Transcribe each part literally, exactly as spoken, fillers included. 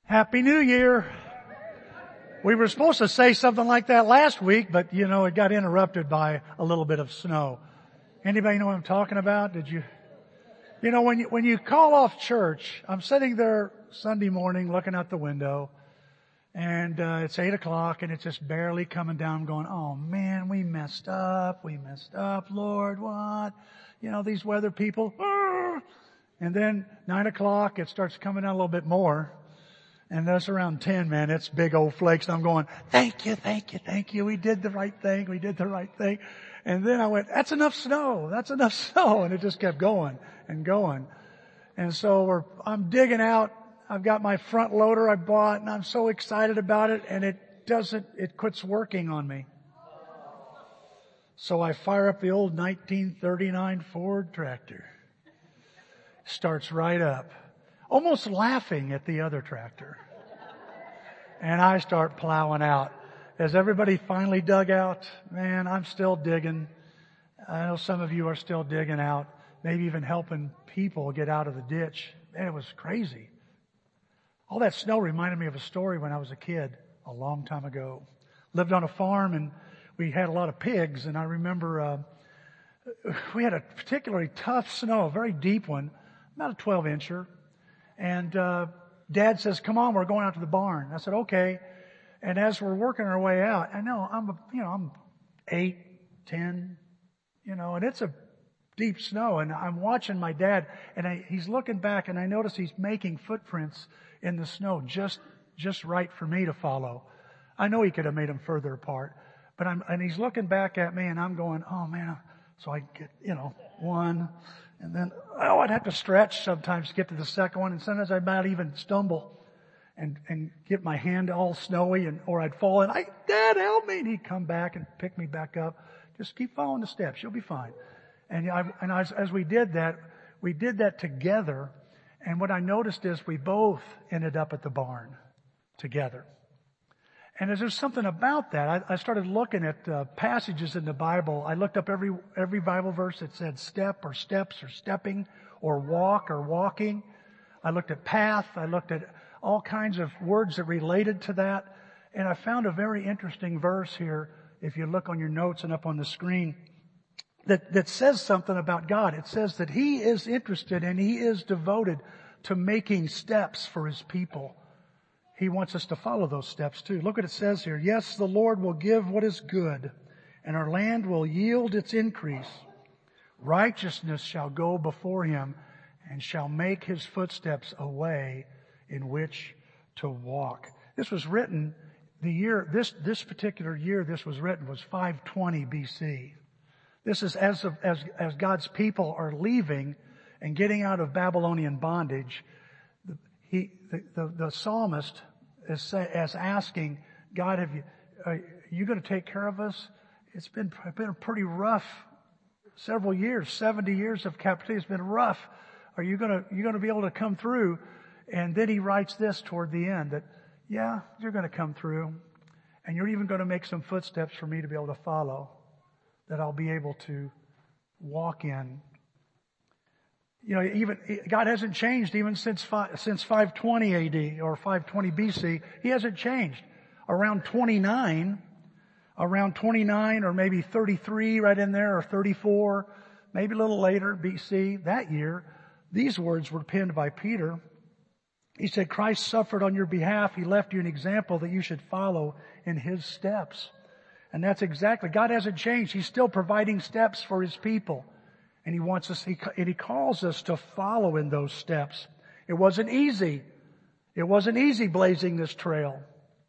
Happy New Year. We were supposed to say something like that last week, but you know, it got interrupted by a little bit of snow. Anybody know what I'm talking about? Did you? You know, when you, when you call off church, I'm sitting there Sunday morning looking out the window and uh, it's eight o'clock and it's just barely coming down. I'm going, oh man, we messed up. We messed up. Lord, what? You know, these weather people. Ah! And then nine o'clock, it starts coming down a little bit more. And that's around ten, man. It's big old flakes. And I'm going, thank you, thank you, thank you. We did the right thing. We did the right thing. And then I went, that's enough snow. That's enough snow. And it just kept going and going. And so we're, I'm digging out. I've got my front loader I bought and I'm so excited about it. And it doesn't, it quits working on me. So I fire up the old nineteen thirty-nine Ford tractor. Starts right up. Almost laughing at the other tractor. And I start plowing out. As everybody finally dug out, man, I'm still digging. I know some of you are still digging out, maybe even helping people get out of the ditch. Man, it was crazy. All that snow reminded me of a story when I was a kid a long time ago. Lived on a farm and we had a lot of pigs, and I remember uh, we had a particularly tough snow, a very deep one, about a twelve incher. And, uh, Dad says, come on, we're going out to the barn. I said, okay. And as we're working our way out, I know I'm, a, you know, I'm eight, ten, you know, and it's a deep snow. And I'm watching my dad and I, he's looking back and I notice he's making footprints in the snow just, just right for me to follow. I know he could have made them further apart, but I'm, and he's looking back at me and I'm going, oh man. So I get, you know, one. And then, oh, I'd have to stretch sometimes to get to the second one. And sometimes I might even stumble and, and get my hand all snowy and, or I'd fall and I, Dad, help me. And he'd come back and pick me back up. Just keep following the steps. You'll be fine. And I, and as, as we did that, we did that together. And what I noticed is we both ended up at the barn together. And as there's something about that, I, I started looking at uh, passages in the Bible. I looked up every every Bible verse that said step or steps or stepping or walk or walking. I looked at path. I looked at all kinds of words that related to that. And I found a very interesting verse here, if you look on your notes and up on the screen, that, that says something about God. It says that He is interested and He is devoted to making steps for His people. He wants us to follow those steps too. Look what it says here. Yes, the Lord will give what is good, and our land will yield its increase. Righteousness shall go before Him, and shall make His footsteps a way in which to walk. This was written, the year, this, this particular year this was written was five twenty B C. This is as, of, as, as God's people are leaving and getting out of Babylonian bondage. He, the, the, the psalmist is, say, is asking, God, have you, are you going to take care of us? It's been, been a pretty rough several years, seventy years of captivity. It's been rough. Are you going to, you going to be able to come through? And then he writes this toward the end that, yeah, you're going to come through and you're even going to make some footsteps for me to be able to follow that I'll be able to walk in. You know, even, God hasn't changed even since five, since five twenty A D or five twenty B C. He hasn't changed. Around twenty-nine, around twenty-nine or maybe thirty-three right in there or thirty-four, maybe a little later B C, that year, these words were penned by Peter. He said, Christ suffered on your behalf. He left you an example that you should follow in His steps. And that's exactly, God hasn't changed. He's still providing steps for His people. And He wants us, he, and He calls us to follow in those steps. It wasn't easy. It wasn't easy blazing this trail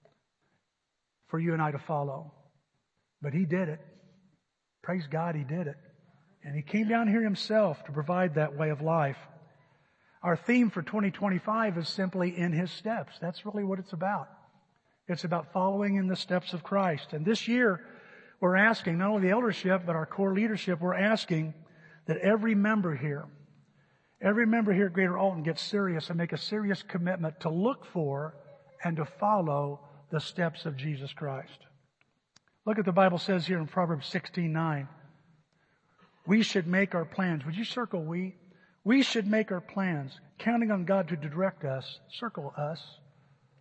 for you and I to follow. But He did it. Praise God, He did it. And He came down here Himself to provide that way of life. Our theme for twenty twenty-five is simply in His steps. That's really what it's about. It's about following in the steps of Christ. And this year, we're asking, not only the eldership, but our core leadership, we're asking that every member here, every member here at Greater Alton gets serious and make a serious commitment to look for and to follow the steps of Jesus Christ. Look at the Bible says here in Proverbs sixteen nine. We should make our plans. Would you circle we? We should make our plans, counting on God to direct us, circle us,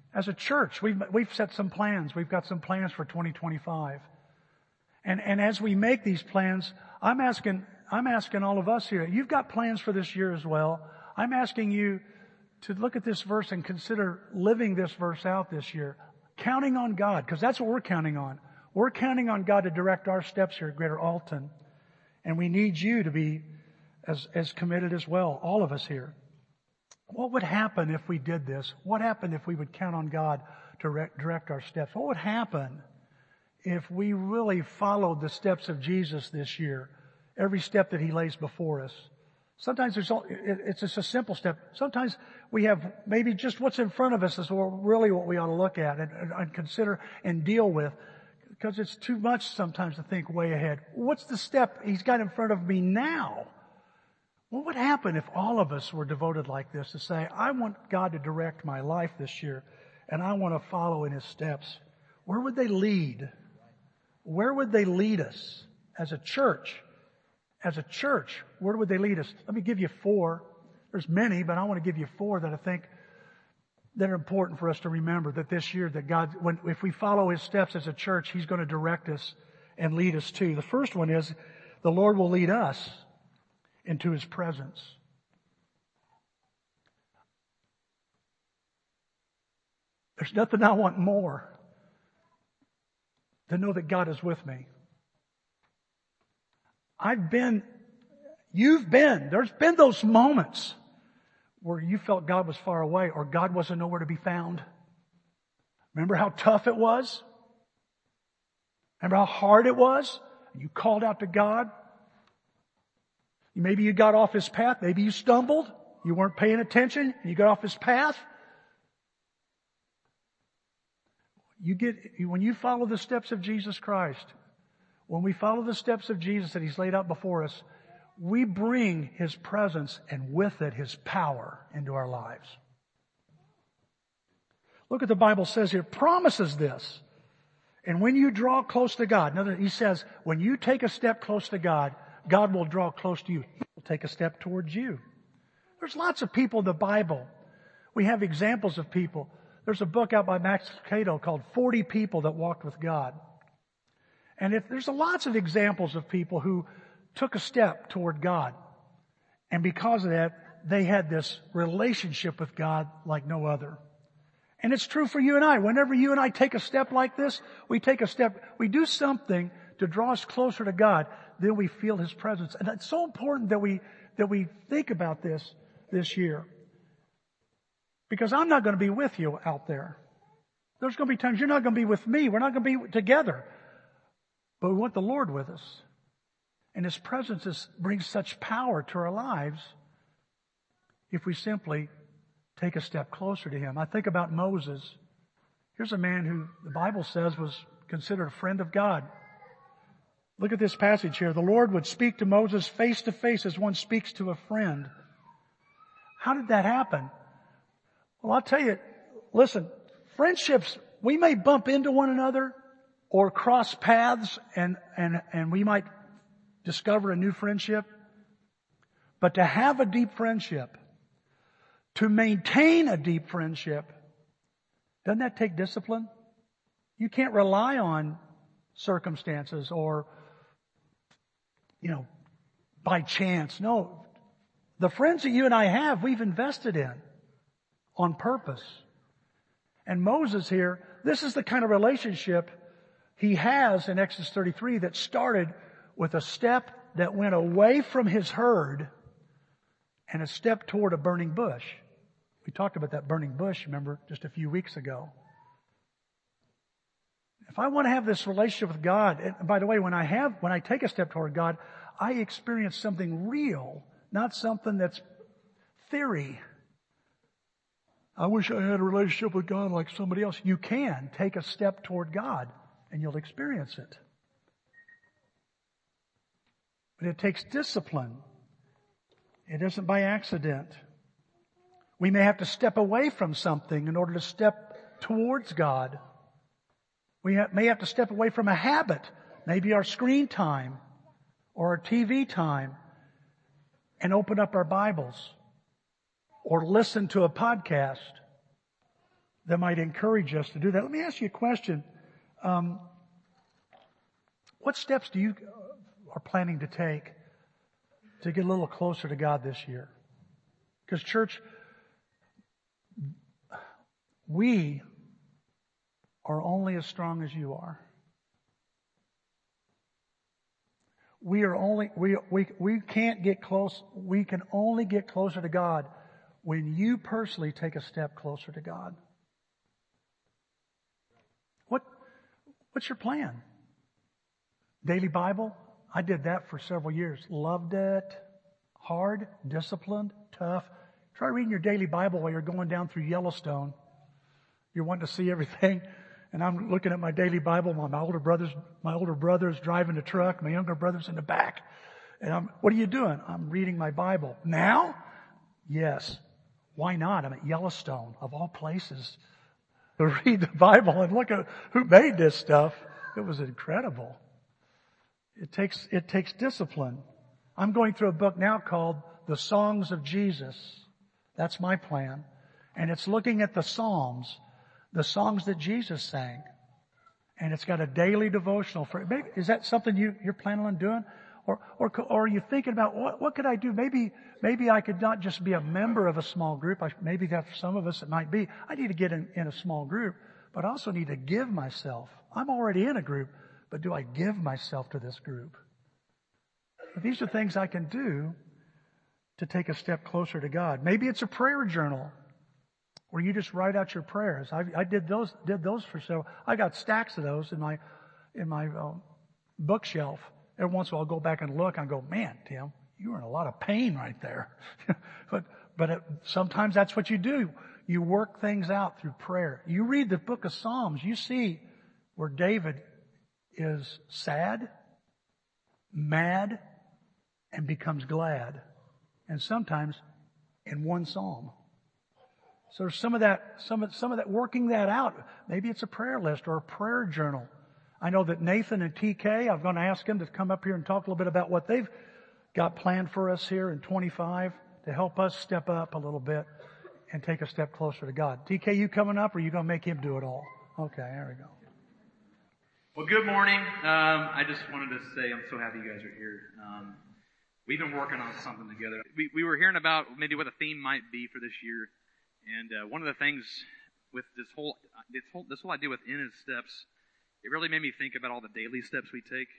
As a church, we've, we've set some plans. We've got some plans for twenty twenty-five. And, and as we make these plans, I'm asking, I'm asking all of us here, you've got plans for this year as well. I'm asking you to look at this verse and consider living this verse out this year. Counting on God, because that's what we're counting on. We're counting on God to direct our steps here at Greater Alton. And we need you to be as, as committed as well, all of us here. What would happen if we did this? What happened if we would count on God to re- direct our steps? What would happen if we really followed the steps of Jesus this year? Every step that He lays before us. Sometimes there's all, it, it's just a simple step. Sometimes we have maybe just what's in front of us is really what we ought to look at and, and, and consider and deal with. Because it's too much sometimes to think way ahead. What's the step He's got in front of me now? What would happen if all of us were devoted like this to say, I want God to direct my life this year and I want to follow in His steps? Where would they lead? Where would they lead us as a church? As a church, where would they lead us? Let me give you four. There's many, but I want to give you four that I think that are important for us to remember that this year that God, when, if we follow His steps as a church, He's going to direct us and lead us to. The first one is the Lord will lead us into His presence. There's nothing I want more than know that God is with me. I've been, you've been, there's been those moments where you felt God was far away or God wasn't nowhere to be found. Remember how tough it was? Remember how hard it was? You called out to God. Maybe you got off His path. Maybe you stumbled. You weren't paying attention. You got off His path. You get, when you follow the steps of Jesus Christ, when we follow the steps of Jesus that He's laid out before us, we bring His presence and with it His power into our lives. Look what the Bible says here. It promises this. And when you draw close to God, another, He says, when you take a step close to God, God will draw close to you. He will take a step towards you. There's lots of people in the Bible. We have examples of people. There's a book out by Max Lucado called forty People That Walked with God. And if there's lots of examples of people who took a step toward God. And because of that, they had this relationship with God like no other. And it's true for you and I. Whenever you and I take a step like this, we take a step, we do something to draw us closer to God, then we feel His presence. And it's so important that we, that we think about this this year. Because I'm not going to be with you out there. There's going to be times you're not going to be with me. We're not going to be together. But we want the Lord with us. And His presence is, brings such power to our lives if we simply take a step closer to Him. I think about Moses. Here's a man who the Bible says was considered a friend of God. Look at this passage here. The Lord would speak to Moses face to face as one speaks to a friend. How did that happen? Well, I'll tell you, listen, friendships, we may bump into one another or cross paths and, and, and we might discover a new friendship. But to have a deep friendship, to maintain a deep friendship, doesn't that take discipline? You can't rely on circumstances or, you know, by chance. No. The friends that you and I have, we've invested in on purpose. And Moses here, this is the kind of relationship he has in Exodus thirty-three that started with a step that went away from his herd and a step toward a burning bush. We talked about that burning bush, remember, just a few weeks ago. If I want to have this relationship with God, and by the way, when I have, when I take a step toward God, I experience something real, not something that's theory. I wish I had a relationship with God like somebody else. You can take a step toward God and you'll experience it. But it takes discipline. It isn't by accident. We may have to step away from something in order to step towards God. We may have to step away from a habit, maybe our screen time or our T V time, and open up our Bibles or listen to a podcast that might encourage us to do that. Let me ask you a question. Um, what steps do you are planning to take to get a little closer to God this year? Because church, we are only as strong as you are. We are only, we, we, we can't get close. We can only get closer to God when you personally take a step closer to God. What, what's your plan? Daily Bible? I did that for several years. Loved it. Hard, disciplined, tough. Try reading your daily Bible while you're going down through Yellowstone. You're wanting to see everything. And I'm looking at my daily Bible. My, my older brother's, my older brother's driving the truck. My younger brother's in the back. And I'm, what are you doing? I'm reading my Bible. Now? Yes. Why not? I'm at Yellowstone, of all places, to read the Bible and look at who made this stuff. It was incredible. It takes, it takes discipline. I'm going through a book now called The Songs of Jesus. That's my plan. And it's looking at the Psalms, the songs that Jesus sang. And it's got a daily devotional for it. Maybe, is that something you, you're planning on doing? Or, or, or are you thinking about what, what could I do? Maybe, maybe I could not just be a member of a small group. I, maybe that for some of us it might be. I need to get in, in a small group, but I also need to give myself. I'm already in a group, but do I give myself to this group? But these are things I can do to take a step closer to God. Maybe it's a prayer journal where you just write out your prayers. I, I did those, did those for several. I got stacks of those in my, in my um, bookshelf. Every once in a while I'll go back and look and go, man, Tim, you were in a lot of pain right there. but, but it, sometimes that's what you do. You work things out through prayer. You read the book of Psalms, you see where David is sad, mad, and becomes glad. And sometimes in one psalm. So there's some of that, some of, some of that working that out. Maybe it's a prayer list or a prayer journal. I know that Nathan and T K, I'm going to ask them to come up here and talk a little bit about what they've got planned for us here in twenty-five to help us step up a little bit and take a step closer to God. T K, you coming up, or are you going to make him do it all? Okay, there we go. Well, good morning. Um, I just wanted to say I'm so happy you guys are here. Um, we've been working on something together. We, we were hearing about maybe what the theme might be for this year, and uh, one of the things with this whole this whole this whole idea with In His Steps, it really made me think about all the daily steps we take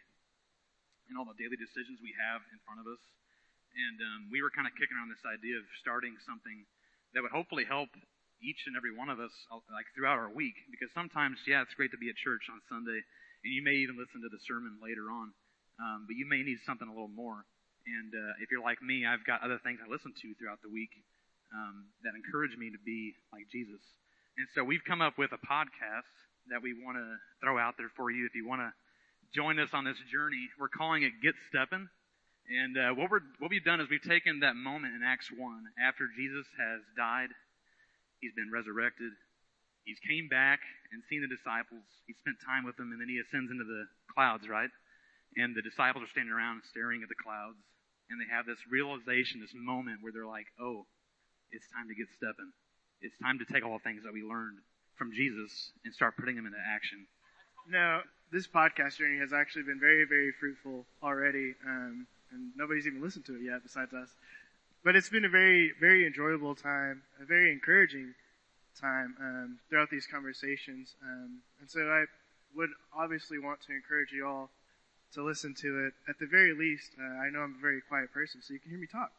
and all the daily decisions we have in front of us. And um, we were kind of kicking around this idea of starting something that would hopefully help each and every one of us like throughout our week. Because sometimes, yeah, it's great to be at church on Sunday, and you may even listen to the sermon later on, um, but you may need something a little more. And uh, if you're like me, I've got other things I listen to throughout the week um, that encourage me to be like Jesus. And so we've come up with a podcast that we want to throw out there for you if you want to join us on this journey. We're calling it Get Steppin'. And uh, what, we're, what we've done is we've taken that moment in Acts one after Jesus has died, he's been resurrected, he's came back and seen the disciples, he spent time with them, and then he ascends into the clouds, right? And the disciples are standing around staring at the clouds, and they have this realization, this moment where they're like, oh, it's time to get stepping. It's time to take all the things that we learned from Jesus and start putting them into action. No, this podcast journey has actually been very, very fruitful already, um, and nobody's even listened to it yet besides us. But it's been a very, very enjoyable time, a very encouraging time um, throughout these conversations. Um, and so I would obviously want to encourage you all to listen to it. At the very least, uh, I know I'm a very quiet person, so you can hear me talk.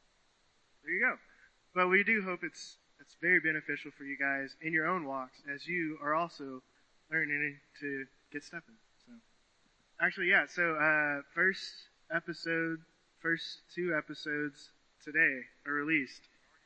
There you go. But we do hope it's it's very beneficial for you guys in your own walks as you are also learning to get stepping. So, actually, yeah. So, uh, first episode, first two episodes today are released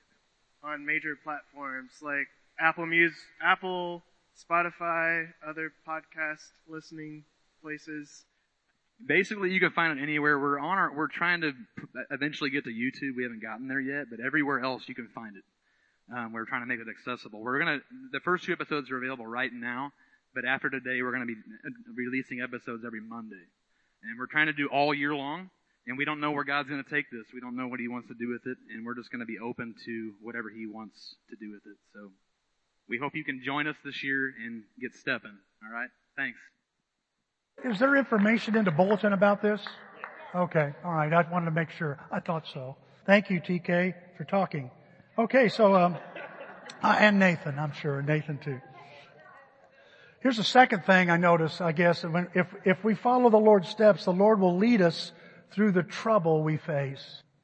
on major platforms like Apple Music, Apple, Spotify, other podcast listening places. Basically, you can find it anywhere. We're on our. We're trying to eventually get to YouTube. We haven't gotten there yet, but everywhere else you can find it. Um, we're trying to make it accessible. We're gonna. The first two episodes are available right now, but after today, we're gonna be releasing episodes every Monday, and we're trying to do all year long. And we don't know where God's gonna take this. We don't know what He wants to do with it, and we're just gonna be open to whatever He wants to do with it. So, we hope you can join us this year and get stepping. All right? Thanks. Is there information in the bulletin about this? Okay. All right. I wanted to make sure. I thought so. Thank you, T K, for talking. Okay. So, um, uh, and Nathan, I'm sure. Nathan too. Here's the second thing I notice, I guess. When, if, if we follow the Lord's steps, the Lord will lead us through the trouble we face.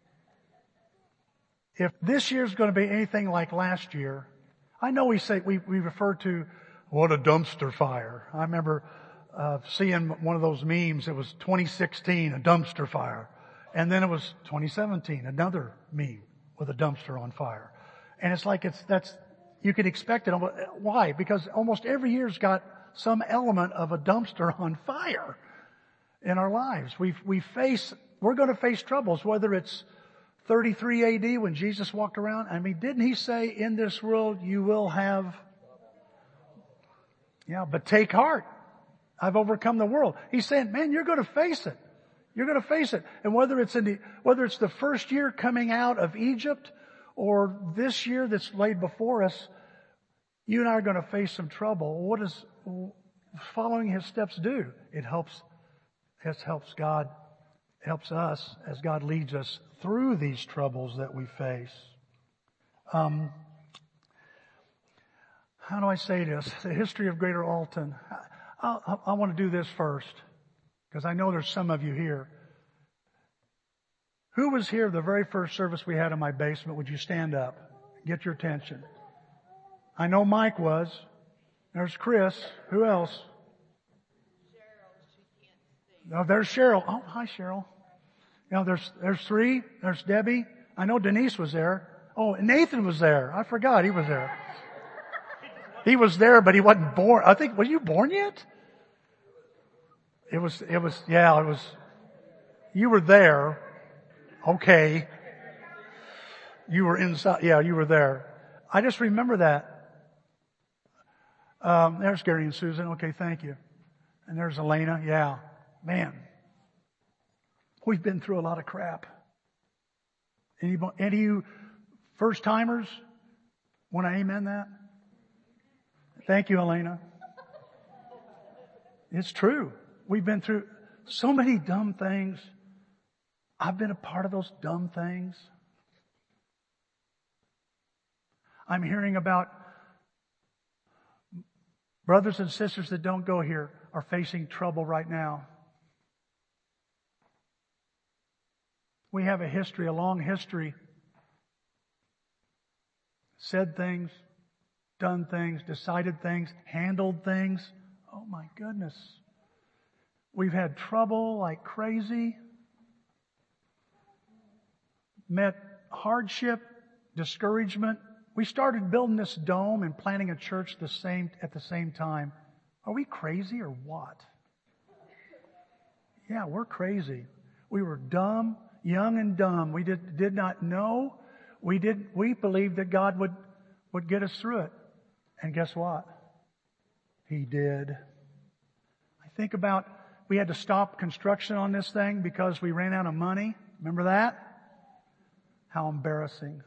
If this year's going to be anything like last year, I know we say, we, we refer to, what a dumpster fire. I remember Uh, seeing one of those memes. It was twenty sixteen, a dumpster fire. And then it was twenty seventeen, another meme with a dumpster on fire. And it's like it's, that's, you can expect it. Why? Because almost every year's got some element of a dumpster on fire in our lives. We, we face, we're going to face troubles, whether it's thirty-three A D when Jesus walked around. I mean, didn't he say, in this world you will have, yeah, but take heart. I've overcome the world. He's saying, man, you're going to face it. You're going to face it. And whether it's in the, whether it's the first year coming out of Egypt or this year that's laid before us, you and I are going to face some trouble. What does following His steps do? It helps, it helps God, helps us as God leads us through these troubles that we face. Um, how do I say this? The history of Greater Alton. I, I want to do this first, because I know there's some of you here. Who was here the very first service we had in my basement? Would you stand up? Get your attention. I know Mike was. There's Chris. Who else? Oh, there's Cheryl. Oh, hi, Cheryl. You know, there's, there's three. There's Debbie. I know Denise was there. Oh, Nathan was there. I forgot he was there. He was there, but he wasn't born. I think, were you born yet? It was, it was, yeah, it was, you were there. Okay. You were inside. Yeah, you were there. I just remember that. Um, there's Gary and Susan. Okay, thank you. And there's Elena. Yeah. Man. We've been through a lot of crap. Any, any of you first timers want to amen that? Thank you, Elena. It's true. We've been through so many dumb things. I've been a part of those dumb things. I'm hearing about brothers and sisters that don't go here are facing trouble right now. We have a history, a long history. Said things, done things, decided things, handled things. Oh my goodness. We've had trouble like crazy. Met hardship, discouragement. We started building this dome and planting a church the same, at the same time. Are we crazy or what? Yeah, we're crazy. We were dumb, young and dumb. We did, did not know. We did, we believed that God would, would get us through it. And guess what? He did. I think about, we had to stop construction on this thing because we ran out of money. Remember that? How embarrassing.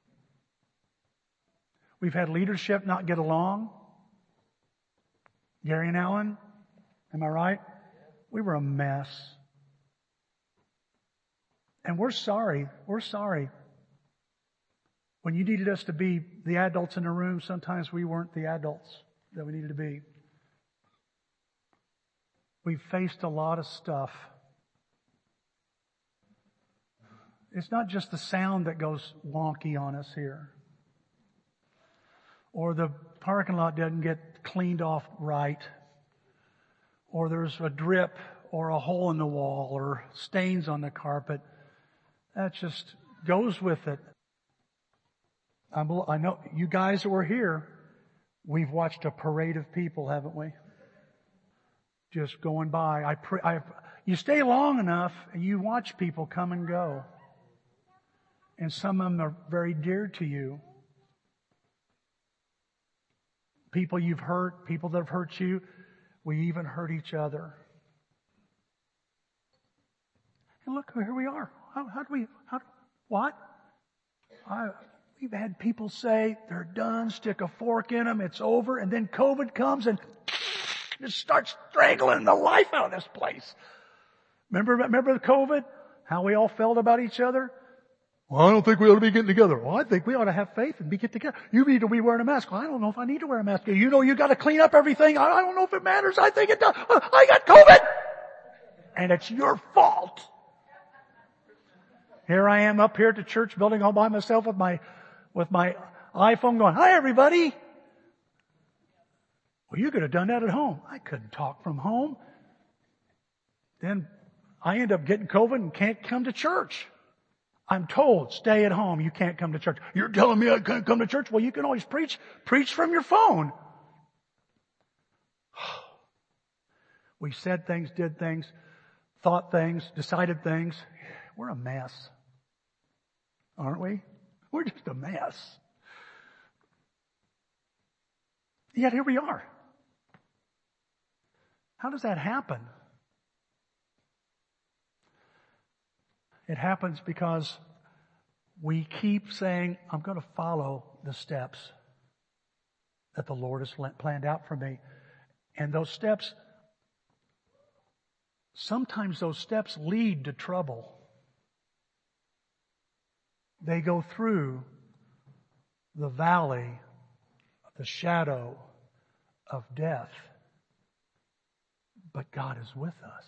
We've had leadership not get along. Gary and Alan, am I right? We were a mess. And we're sorry. We're sorry. When you needed us to be the adults in the room, sometimes we weren't the adults that we needed to be. We've faced a lot of stuff. It's not just the sound that goes wonky on us here. Or the parking lot doesn't get cleaned off right. Or there's a drip or a hole in the wall or stains on the carpet. That just goes with it. I'm, I know you guys that were here, we've watched a parade of people, haven't we? Just going by. I, pre, I you stay long enough and you watch people come and go. And some of them are very dear to you. People you've hurt, people that have hurt you. We even hurt each other. And look, here we are. How, how do we, how, what? I, We've had people say they're done, stick a fork in them, it's over, and then COVID comes and just starts strangling the life out of this place. Remember, remember the COVID? How we all felt about each other? Well, I don't think we ought to be getting together. Well, I think we ought to have faith and be get together. You need to be wearing a mask. Well, I don't know if I need to wear a mask. You know you got to clean up everything. I don't know if it matters. I think it does. I got COVID. And it's your fault. Here I am up here at the church building all by myself with my with my iPhone going, hi everybody. Well, you could have done that at home. I couldn't talk from home. Then I end up getting COVID and can't come to church. I'm told, stay at home. You can't come to church. You're telling me I can't come to church? Well, you can always preach. Preach from your phone. We said things, did things, thought things, decided things. We're a mess. Aren't we? We're just a mess. Yet here we are. How does that happen? It happens because we keep saying, I'm going to follow the steps that the Lord has planned out for me. And those steps, sometimes those steps lead to trouble. They go through the valley of the shadow of death. But God is with us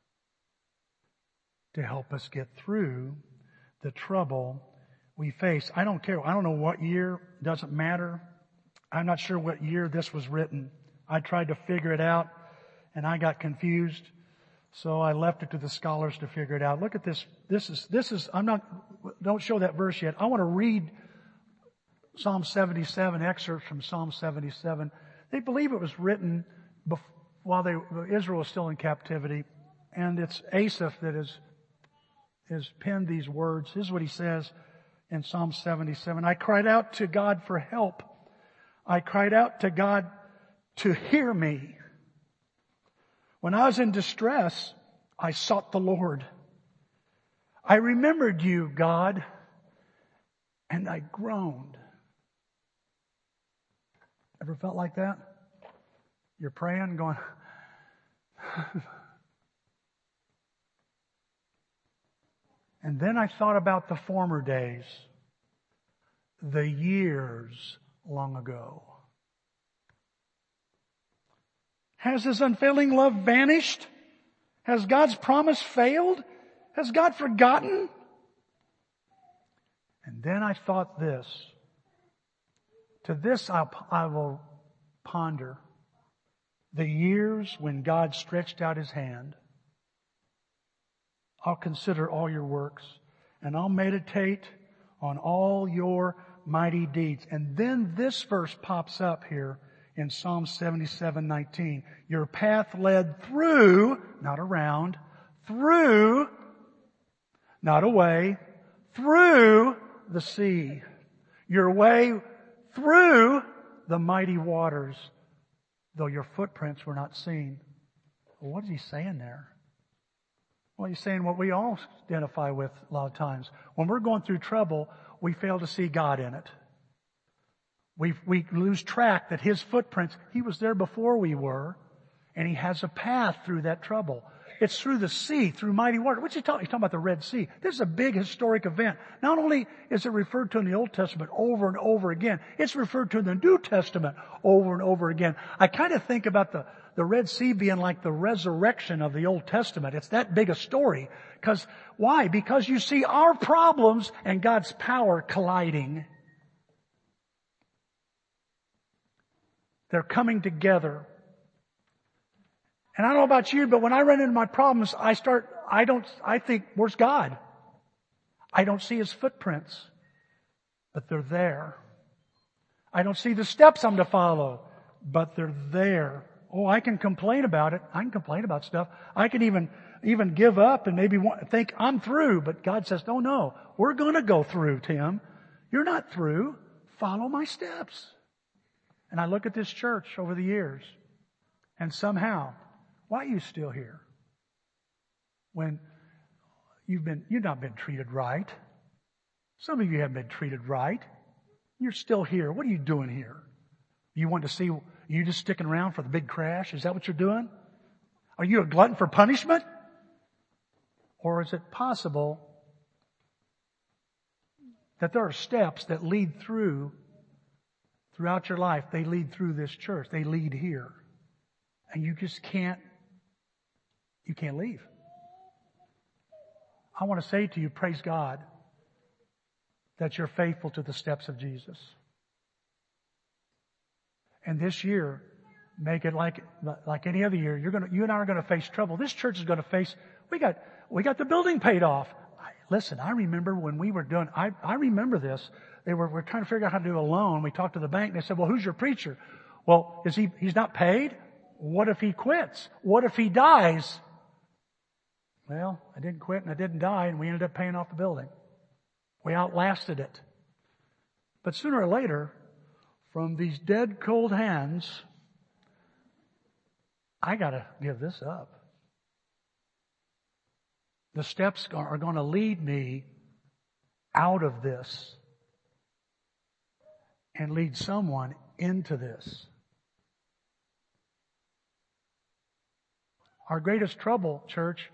to help us get through the trouble we face. I don't care. I don't know what year. It doesn't matter. I'm not sure what year this was written. I tried to figure it out and I got confused. So I left it to the scholars to figure it out. Look at this. This is, this is, I'm not, don't show that verse yet. I want to read Psalm seventy-seven, excerpts from Psalm seventy-seven. They believe it was written before, while they, Israel was still in captivity. And it's Asaph that is, has penned these words. This is what he says in Psalm seventy-seven. I cried out to God for help. I cried out to God to hear me. When I was in distress, I sought the Lord. I remembered you, God, and I groaned. Ever felt like that? You're praying, going, and then I thought about the former days, the years long ago. Has His unfailing love vanished? Has God's promise failed? Has God forgotten? And then I thought this. To this I'll, I will ponder. The years when God stretched out His hand. I'll consider all your works and I'll meditate on all your mighty deeds. And then this verse pops up here in Psalm seventy-seven nineteen. Your path led through, not around, through, not away, through the sea. Your way through the mighty waters, though your footprints were not seen. Well, what is he saying there? Well, he's saying what we all identify with a lot of times. When we're going through trouble, we fail to see God in it. We we lose track that His footprints, He was there before we were, and He has a path through that trouble. It's through the sea, through mighty water. What's he talking? He's talking about the Red Sea. This is a big historic event. Not only is it referred to in the Old Testament over and over again, it's referred to in the New Testament over and over again. I kind of think about the, the Red Sea being like the resurrection of the Old Testament. It's that big a story. Because, why? Because you see our problems and God's power colliding. They're coming together. And I don't know about you, but when I run into my problems, I start, I don't, I think, where's God? I don't see His footprints, but they're there. I don't see the steps I'm to follow, but they're there. Oh, I can complain about it. I can complain about stuff. I can even, even give up and maybe want, think I'm through, but God says, no, no, we're gonna go through, Tim. You're not through. Follow my steps. And I look at this church over the years, and somehow, why are you still here? When you've been, you've not been treated right. Some of you haven't been treated right. You're still here. What are you doing here? You want to see, you just sticking around for the big crash? Is that what you're doing? Are you a glutton for punishment? Or is it possible that there are steps that lead through, throughout your life, they lead through this church. They lead here. And you just can't, you can't leave. I want to say to you, praise God, that you're faithful to the steps of Jesus. And this year, make it like, like any other year. You're gonna, you and I are gonna face trouble. This church is gonna face, we got, we got the building paid off. I, listen, I remember when we were doing, I, I remember this. They were, we're trying to figure out how to do a loan. We talked to the bank and they said, well, who's your preacher? Well, is he, he's not paid? What if he quits? What if he dies? Well, I didn't quit and I didn't die and we ended up paying off the building. We outlasted it. But sooner or later, from these dead cold hands, I gotta give this up. The steps are going to lead me out of this and lead someone into this. Our greatest trouble, church,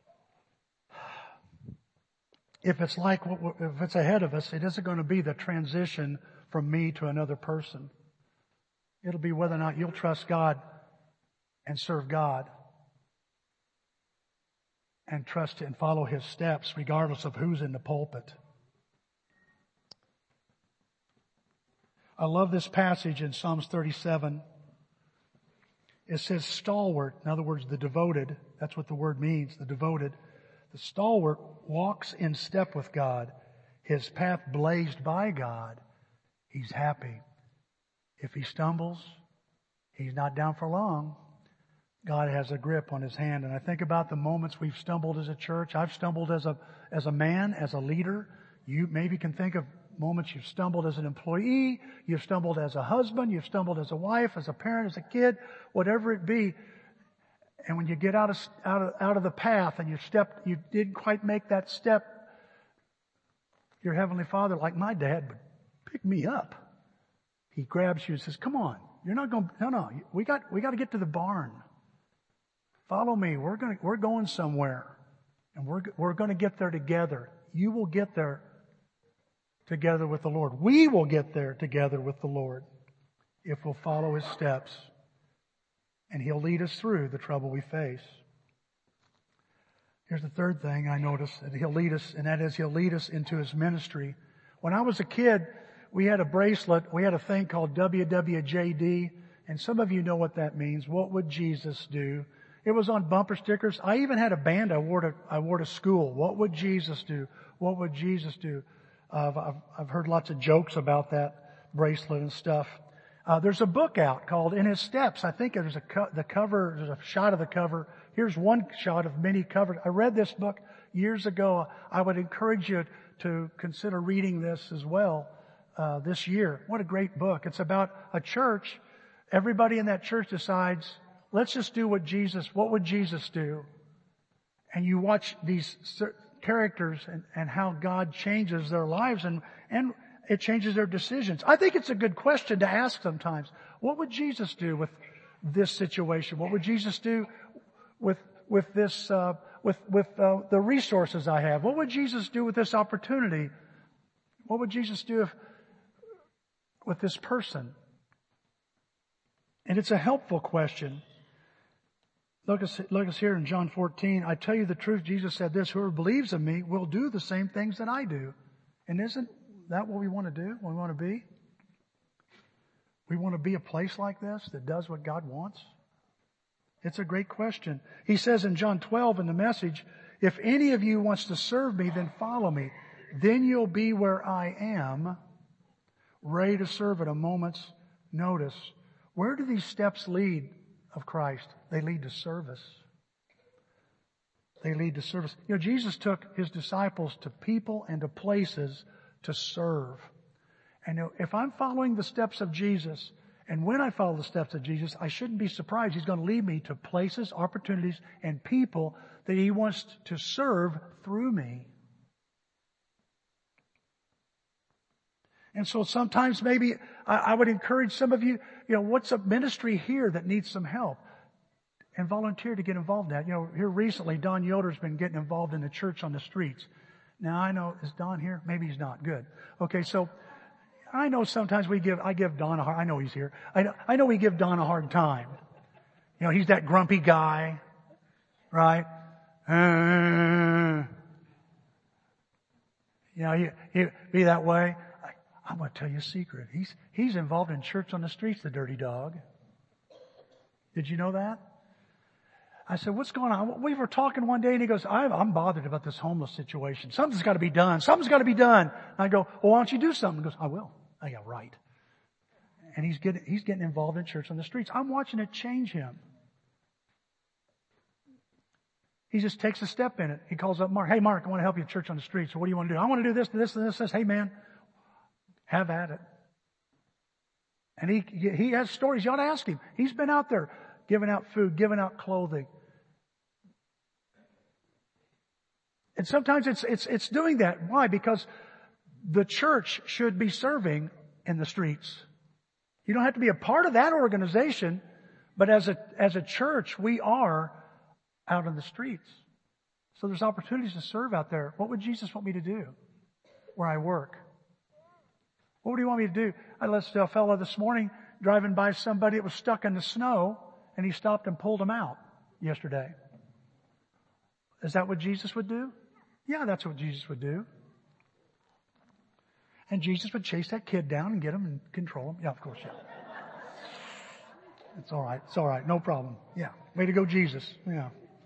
if it's like, if it's ahead of us, it isn't going to be the transition from me to another person. It'll be whether or not you'll trust God and serve God and trust and follow His steps regardless of who's in the pulpit. I love this passage in Psalms thirty-seven. It says stalwart, in other words, the devoted. That's what the word means, the devoted. The stalwart walks in step with God. His path blazed by God. He's happy. If he stumbles, he's not down for long. God has a grip on his hand. And I think about the moments we've stumbled as a church. I've stumbled as a, as a man, as a leader. You maybe can think of moments you've stumbled as an employee, you've stumbled as a husband, you've stumbled as a wife, as a parent, as a kid, whatever it be. And when you get out of, out of, out of the path and you step, you didn't quite make that step, your Heavenly Father, like my dad, would pick me up. He grabs you and says, come on, you're not going, no, no, we got, we got to get to the barn. Follow me. We're going to, we're going somewhere and we're, we're going to get there together. You will get there together with the Lord. We will get there together with the Lord if we'll follow His steps. And He'll lead us through the trouble we face. Here's the third thing I noticed, that He'll lead us, and that is He'll lead us into His ministry. When I was a kid, we had a bracelet, we had a thing called W W J D, and some of you know what that means. What would Jesus do? It was on bumper stickers. I even had a band I wore to, I wore to school. What would Jesus do? What would Jesus do? Uh, I've, I've heard lots of jokes about that bracelet and stuff. Uh, there's a book out called In His Steps. I think there's a co- the cover, there's a shot of the cover. Here's one shot of many covers. I read this book years ago. I would encourage you to consider reading this as well uh, this year. What a great book. It's about a church. Everybody in that church decides, let's just do what Jesus, what would Jesus do? And you watch these characters and, and how God changes their lives and, and it changes their decisions. I think it's a good question to ask sometimes. What would Jesus do with this situation? What would Jesus do with, with this, uh, with, with, uh, the resources I have? What would Jesus do with this opportunity? What would Jesus do if, with this person? And it's a helpful question. Look us, look us here in John fourteen. I tell you the truth, Jesus said this, whoever believes in me will do the same things that I do. And isn't that what we want to do? What we want to be? We want to be a place like this that does what God wants? It's a great question. He says in John twelve in the Message, if any of you wants to serve me, then follow me. Then you'll be where I am, ready to serve at a moment's notice. Where do these steps lead of Christ? They lead to service. They lead to service. You know, Jesus took His disciples to people and to places to serve. And if I'm following the steps of Jesus, and when I follow the steps of Jesus, I shouldn't be surprised He's going to lead me to places, opportunities, and people that He wants to serve through me. And so sometimes maybe I, I would encourage some of you, you know, what's a ministry here that needs some help? And volunteer to get involved in that. You know, here recently, Don Yoder's been getting involved in the church on the streets. Now I know, is Don here? Maybe he's not. Good. Okay, so I know sometimes we give, I give Don a hard, I know he's here. I know, I know we give Don a hard time. You know, he's that grumpy guy, right? Uh, you know, he, he be that way. I, I'm going to tell you a secret. He's, he's involved in church on the streets, the dirty dog. Did you know that? I said, what's going on? We were talking one day and he goes, I'm, I'm bothered about this homeless situation. Something's got to be done. Something's got to be done. And I go, well, why don't you do something? He goes, I will. I got right. And he's getting, he's getting involved in church on the streets. I'm watching it change him. He just takes a step in it. He calls up Mark. Hey, Mark, I want to help you at church on the streets. So what do you want to do? I want to do this, this, and this. Says, hey, man, have at it. And he, he has stories. You ought to ask him. He's been out there giving out food, giving out clothing. And sometimes it's, it's, it's doing that. Why? Because the church should be serving in the streets. You don't have to be a part of that organization, but as a, as a church, we are out in the streets. So there's opportunities to serve out there. What would Jesus want me to do where I work? What would he want me to do? I listened to a fellow this morning driving by somebody that was stuck in the snow, and he stopped and pulled him out yesterday. Is that what Jesus would do? Yeah, that's what Jesus would do. And Jesus would chase that kid down and get him and control him. Yeah, of course, yeah. It's all right. It's all right. No problem. Yeah. Way to go, Jesus. Yeah.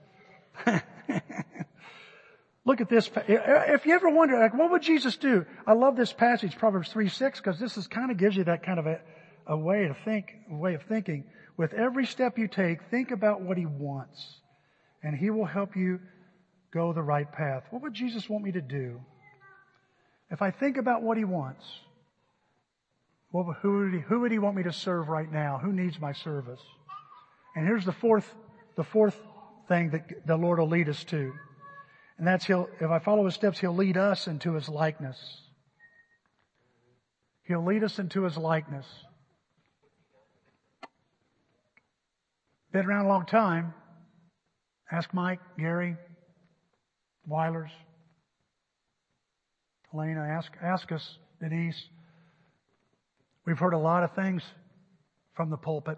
Look at this. If you ever wonder, like, what would Jesus do? I love this passage, Proverbs three six, because this is kind of gives you that kind of a, a way to think, a way of thinking. With every step you take, think about what he wants, and he will help you go the right path. What would Jesus want me to do? If I think about what he wants, well, who would he, who would he want me to serve right now? Who needs my service? And here's the fourth, the fourth thing that the Lord will lead us to. And that's he'll, if I follow his steps, he'll lead us into his likeness. He'll lead us into his likeness. Been around a long time. Ask Mike, Gary, Weilers, Elena, ask, ask us, Denise. We've heard a lot of things from the pulpit.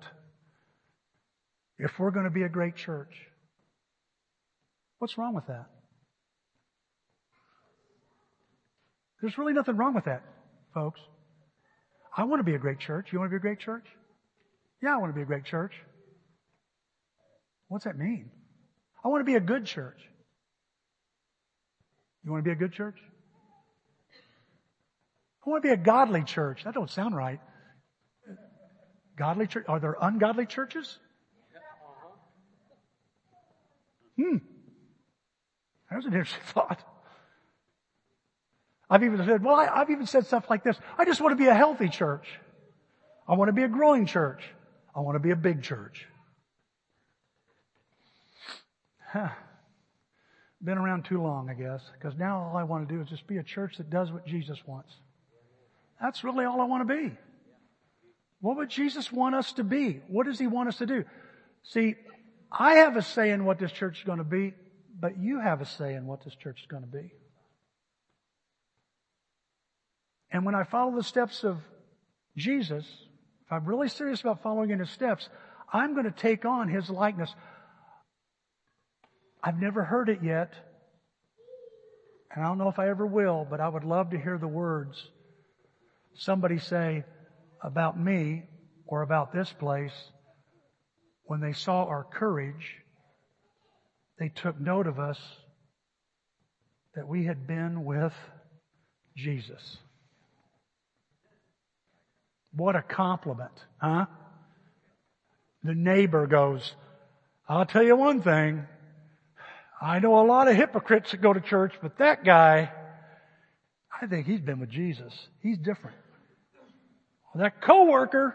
If we're going to be a great church, what's wrong with that? There's really nothing wrong with that, folks. I want to be a great church. You want to be a great church? Yeah, I want to be a great church. What's that mean? I want to be a good church. You want to be a good church? I want to be a godly church. That don't sound right. Godly church? Are there ungodly churches? Hmm. That was an interesting thought. I've even said, well, I, I've even said stuff like this. I just want to be a healthy church. I want to be a growing church. I want to be a big church. Huh. Been around too long, I guess, because now all I want to do is just be a church that does what Jesus wants. That's really all I want to be. What would Jesus want us to be? What does he want us to do? See, I have a say in what this church is going to be, but you have a say in what this church is going to be. And when I follow the steps of Jesus, if I'm really serious about following in his steps, I'm going to take on his likeness. I've never heard it yet, and I don't know if I ever will, but I would love to hear the words somebody say about me or about this place. When they saw our courage, they took note of us that we had been with Jesus. What a compliment, huh? The neighbor goes, I'll tell you one thing. I know a lot of hypocrites that go to church, but that guy, I think he's been with Jesus. He's different. That coworker,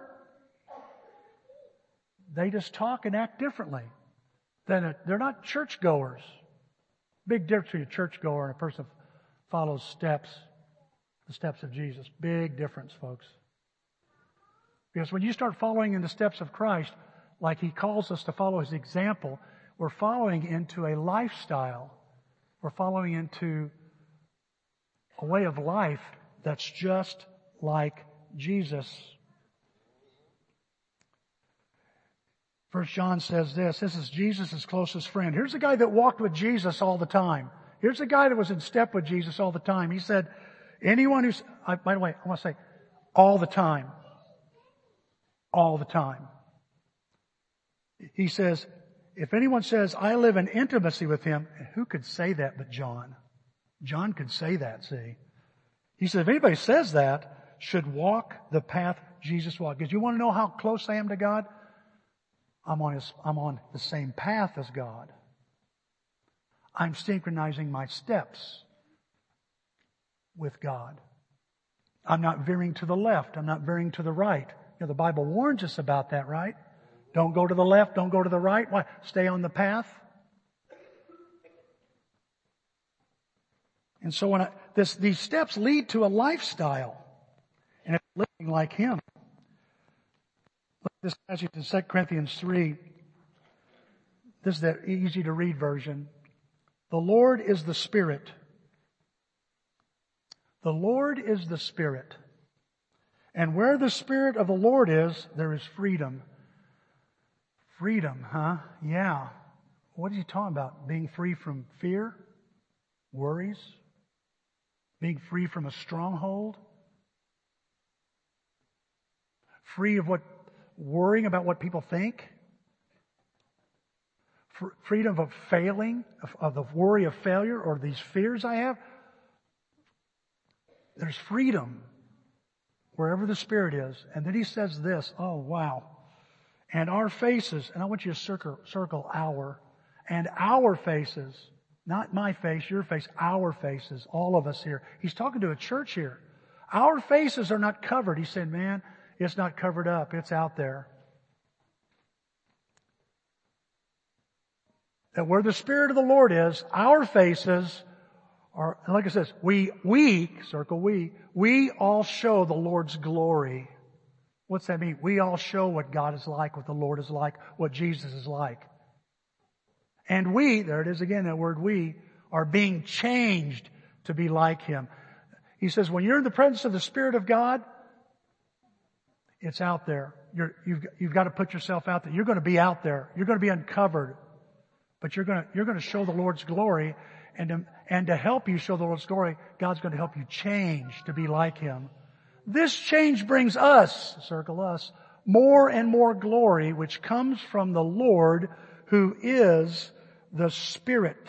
they just talk and act differently. Than a, they're not churchgoers. Big difference between a churchgoer and a person who follows steps, the steps of Jesus. Big difference, folks. Because when you start following in the steps of Christ, like He calls us to follow His example, we're following into a lifestyle. We're following into a way of life that's just like Jesus. First John says this. This is Jesus' closest friend. Here's a guy that walked with Jesus all the time. Here's a guy that was in step with Jesus all the time. He said, anyone who's, I, by the way, I want to say, all the time. All the time. He says, if anyone says, I live in intimacy with Him, who could say that but John? John could say that, see. He said, if anybody says that, should walk the path Jesus walked. Because you want to know how close I am to God? I'm on his, I'm on the same path as God. I'm synchronizing my steps with God. I'm not veering to the left. I'm not veering to the right. You know, the Bible warns us about that, right? Don't go to the left. Don't go to the right. Why? Stay on the path. And so when I, this, these steps lead to a lifestyle. And it's living like Him. Look at this passage in Second Corinthians three. This is the easy to read version. The Lord is the Spirit. The Lord is the Spirit. And where the Spirit of the Lord is, there is freedom. Freedom, huh? Yeah. What is he talking about? Being free from fear? Worries? Being free from a stronghold? Free of what? Worrying about what people think? Freedom of failing, of, of the worry of failure or these fears I have? There's freedom wherever the Spirit is. And then he says this, oh wow. And our faces, and I want you to circle, circle our, and our faces, not my face, your face, our faces, all of us here. He's talking to a church here. Our faces are not covered. He said, man, it's not covered up. It's out there. That where the Spirit of the Lord is, our faces are, and like it says, we, we, circle we, we all show the Lord's glory. What's that mean? We all show what God is like, what the Lord is like, what Jesus is like. And we, there it is again, that word we, are being changed to be like Him. He says, when you're in the presence of the Spirit of God, it's out there. You're, you've, you've got to put yourself out there. You're going to be out there. You're going to be uncovered. But you're going to, you're going to show the Lord's glory. And to, and to help you show the Lord's glory, God's going to help you change to be like Him. This change brings us, circle us, more and more glory, which comes from the Lord, who is the Spirit.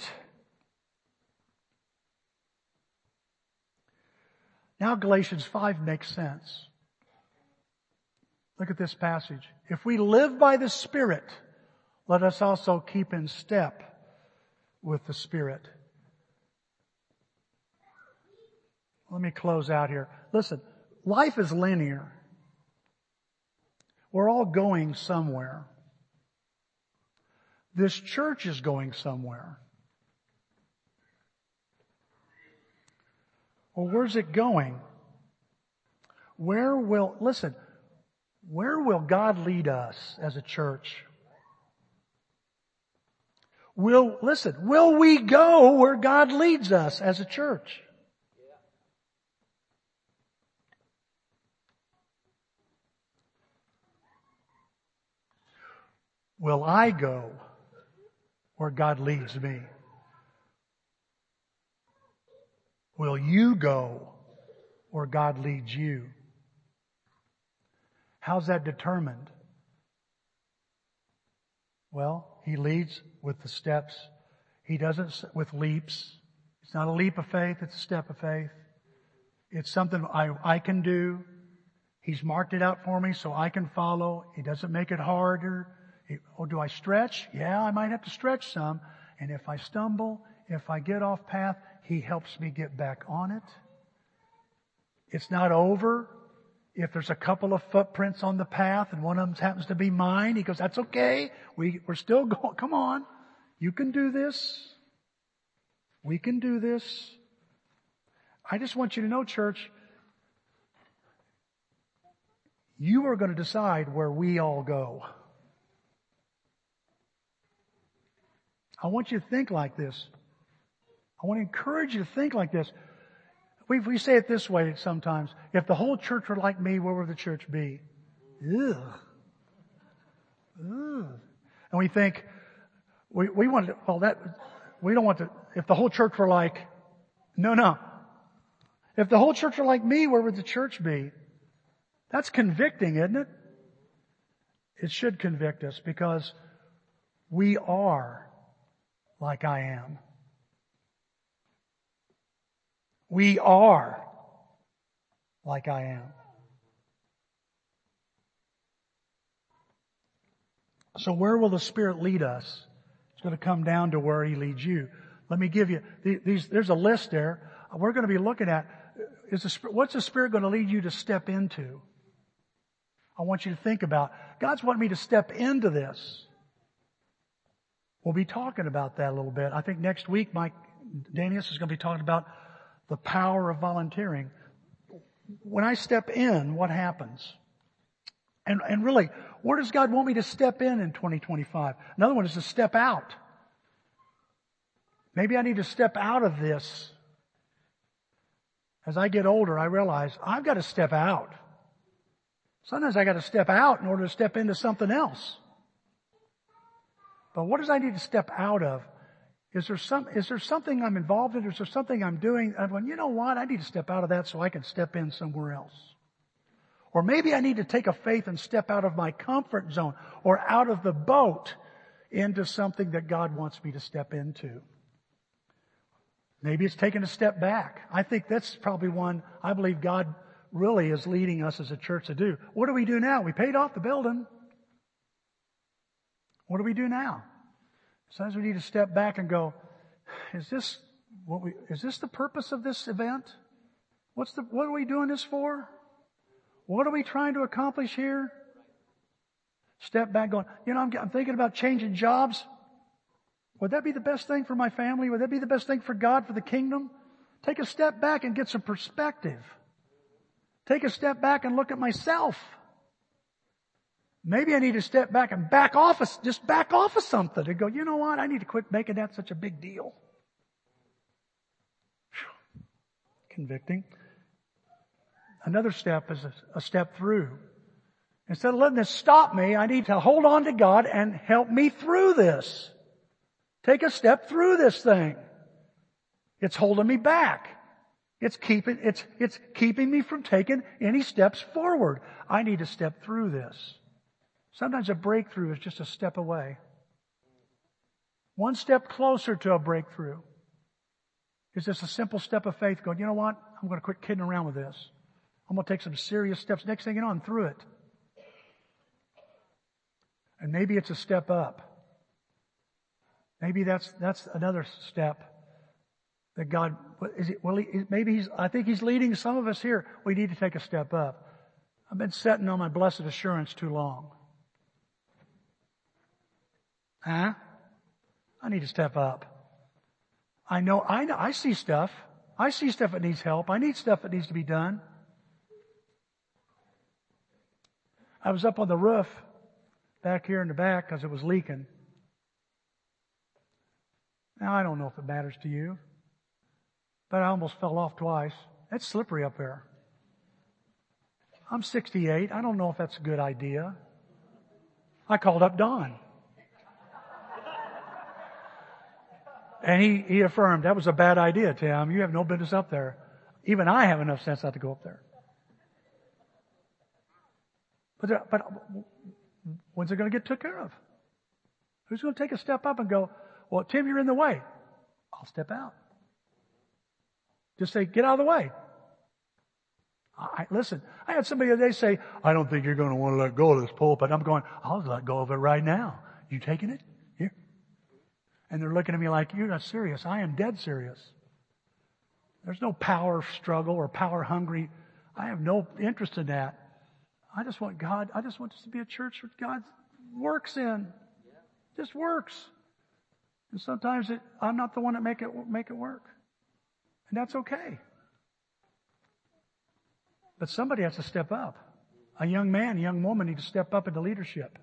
Now Galatians five makes sense. Look at this passage. If we live by the Spirit, let us also keep in step with the Spirit. Let me close out here. Listen, life is linear. We're all going somewhere. This church is going somewhere. Well, where's it going? Where will, listen, where will God lead us as a church? Will, listen, will we go where God leads us as a church? Will I go where God leads me? Will you go where God leads you? How's that determined? Well, He leads with the steps. He doesn't with leaps. It's not a leap of faith, it's a step of faith. It's something I, I can do. He's marked it out for me so I can follow. He doesn't make it harder. He, oh, do I stretch? Yeah, I might have to stretch some. And if I stumble, if I get off path, He helps me get back on it. It's not over. If there's a couple of footprints on the path and one of them happens to be mine, He goes, that's okay. We, we're still going. Come on. You can do this. We can do this. I just want you to know, church, You are going to decide where we all go. I want you to think like this. I want to encourage you to think like this. We, we say it this way sometimes. If the whole church were like me, where would the church be? Ugh. Ugh. And we think, we, we want to, well that, we don't want to, if the whole church were like, no, no. If the whole church were like me, where would the church be? That's convicting, isn't it? It should convict us because we are like I am. We are like I am. So where will the Spirit lead us? It's going to come down to where He leads you. Let me give you these. There's a list there. We're going to be looking at is the, what's the Spirit going to lead you to step into? I want you to think about, God's wanting me to step into this. We'll be talking about that a little bit. I think next week, Mike Danius is going to be talking about the power of volunteering. When I step in, what happens? And, and really, where does God want me to step in in twenty twenty-five? Another one is to step out. Maybe I need to step out of this. As I get older, I realize I've got to step out. Sometimes I got to step out in order to step into something else. But what does I need to step out of? Is there some, is there something I'm involved in? Is there something I'm doing? I'm going, you know what? I need to step out of that so I can step in somewhere else. Or maybe I need to take a faith and step out of my comfort zone or out of the boat into something that God wants me to step into. Maybe it's taking a step back. I think that's probably one I believe God really is leading us as a church to do. What do we do now? We paid off the building. What do we do now? Sometimes we need to step back and go, is this what we, is this the purpose of this event? What's the, what are we doing this for? What are we trying to accomplish here? Step back going, you know, I'm, I'm thinking about changing jobs. Would that be the best thing for my family? Would that be the best thing for God, for the kingdom? Take a step back and get some perspective. Take a step back and look at myself. Maybe I need to step back and back off, of, just back off of something and go, you know what? I need to quit making that such a big deal. Whew. Convicting. Another step is a, a step through. Instead of letting this stop me, I need to hold on to God and help me through this. Take a step through this thing. It's holding me back. It's keeping, it's, it's keeping me from taking any steps forward. I need to step through this. Sometimes a breakthrough is just a step away. One step closer to a breakthrough is just a simple step of faith going, you know what? I'm going to quit kidding around with this. I'm going to take some serious steps. Next thing you know, I'm through it. And maybe it's a step up. Maybe that's, that's another step that God, is it, well, he, maybe he's, I think He's leading some of us here. We need to take a step up. I've been sitting on my blessed assurance too long. Huh? I need to step up. I know, I know, I see stuff. I see stuff that needs help. I need stuff that needs to be done. I was up on the roof back here in the back because it was leaking. Now, I don't know if it matters to you, but I almost fell off twice. It's slippery up there. I'm sixty-eight. I don't know if that's a good idea. I called up Don. And he, he affirmed, that was a bad idea, Tim. You have no business up there. Even I have enough sense not to go up there. But, there, but when's it going to get took care of? Who's going to take a step up and go, well, Tim, you're in the way. I'll step out. Just say, get out of the way. I, listen, I had somebody the other day say, I don't think you're going to want to let go of this pulpit. I'm going, I'll let go of it right now. You taking it? Here. And they're looking at me like, you're not serious. I am dead serious. There's no power struggle or power hungry. I have no interest in that. I just want God, I just want this to be a church that God works in. Just works. And sometimes it, I'm not the one that make it, make it work. And that's okay. But somebody has to step up. A young man, a young woman need to step up into leadership.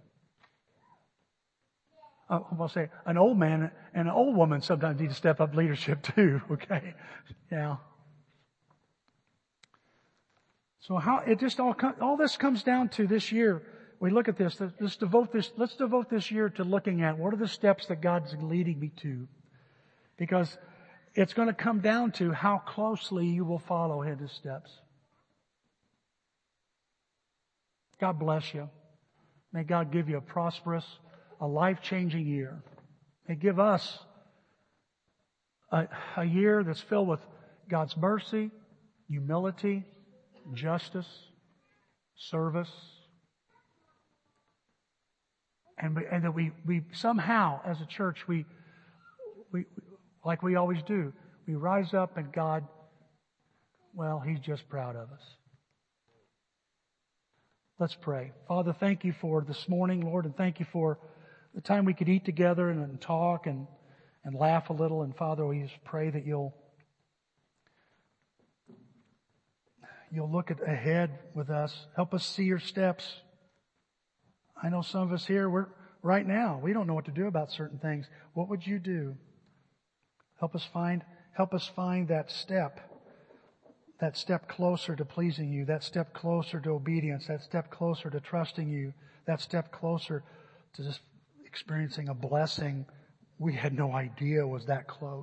Uh, I'll say an old man and an old woman sometimes need to step up leadership too. Okay, yeah. So how it just all com- all this comes down to this year. We look at this. Let's devote this. Let's devote this year to looking at what are the steps that God's leading me to, because it's going to come down to how closely you will follow His steps. God bless you. May God give you a prosperous, a life-changing year. May give us a, a year that's filled with God's mercy, humility, justice, service, and, we, and that we, we somehow, as a church, we, we, like we always do, we rise up and God, well, He's just proud of us. Let's pray. Father, thank you for this morning, Lord, and thank you for the time we could eat together and, and talk and, and laugh a little. And Father, we just pray that you'll you'll look at ahead with us. Help us see your steps. I know some of us here, we're right now, we don't know what to do about certain things. What would you do? Help us find, help us find that step. That step closer to pleasing you, that step closer to obedience, that step closer to trusting you, that step closer to just experiencing a blessing we had no idea was that close.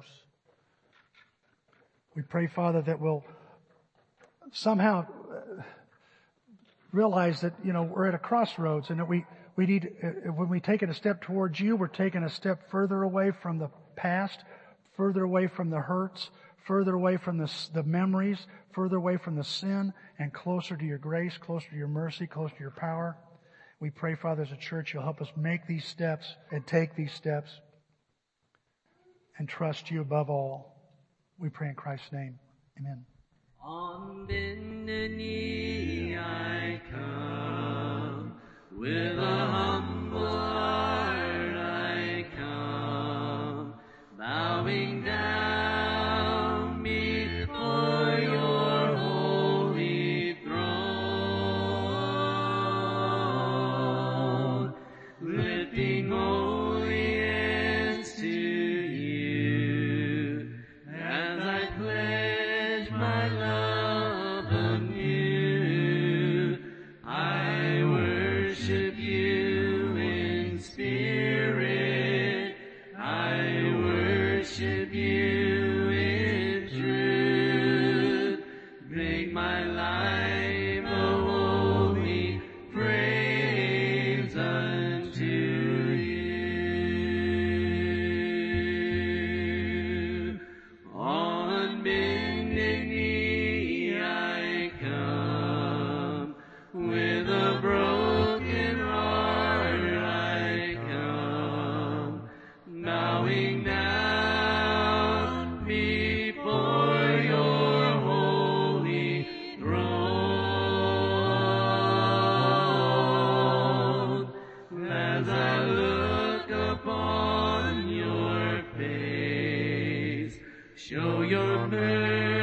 We pray, Father, that we'll somehow realize that, you know, we're at a crossroads and that we, we need, when we take a step towards you, we're taking a step further away from the past, further away from the hurts, further away from the, the memories, further away from the sin, and closer to your grace, closer to your mercy, closer to your power. We pray, Father, as a church, you'll help us make these steps and take these steps and trust you above all. We pray in Christ's name. Amen. On bended knee I come, with a humble heart I come, bowing down before your holy throne, lifting holy hands to you, as I pledge my love anew. I worship you in spirit, I worship you in truth. Make my life a holy praise unto you. On bended knee I come, with a broken heart I come, bowing down before your holy throne. As I look upon your face, show your mercy